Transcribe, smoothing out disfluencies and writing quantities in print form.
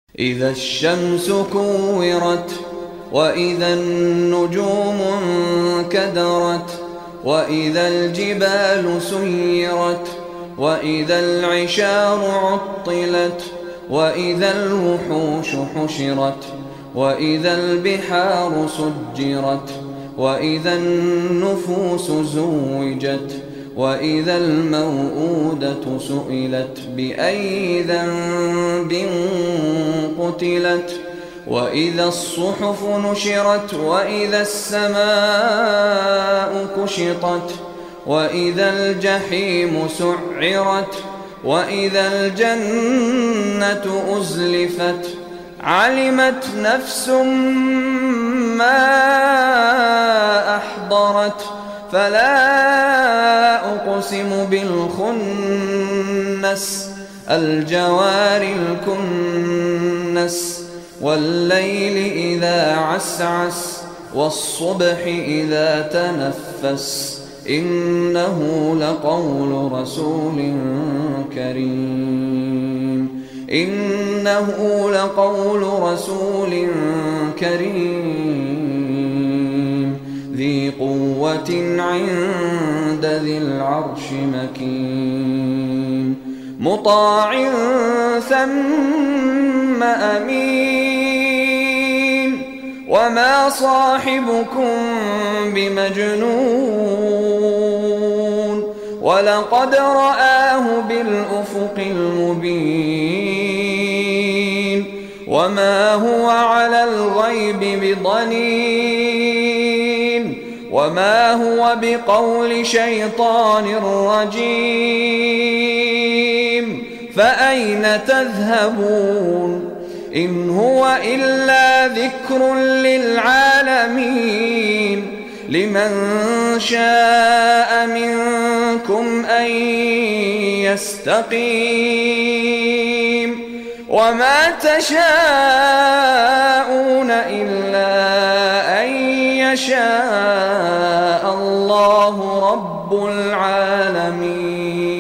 إذا الشمس كورت وإذا النجوم انكدرت وإذا الجبال سيرت وإذا العشار عطلت وإذا الوحوش حشرت وإذا البحار سجرت وإذا النفوس زوجت وإذا الموءودة سئلت بأي ذنب قتلت وإذا الصحف نشرت وإذا السماء كشطت وإذا الجحيم سعرت وإذا الجنة أزلفت علمت نفس ما أحضرت فلا أقسم بالخنس الجوار الكنس والليل إذا عسعس والصبح إذا تنفس إنه لقول رسول كريم ذي قوة عند ذي العرش مكين مطاع ثم أمين وما صاحبكم بمجنون ولقد رآه بالأفق المبين وما هو على الغيب بضنين وما هو بقول شيطان رجيم فأين تذهبون إن هو إلا ذكر للعالمين لمن شاء منكم أن يستقيم وما تشاءون إلا أن يشاء الله رب العالمين.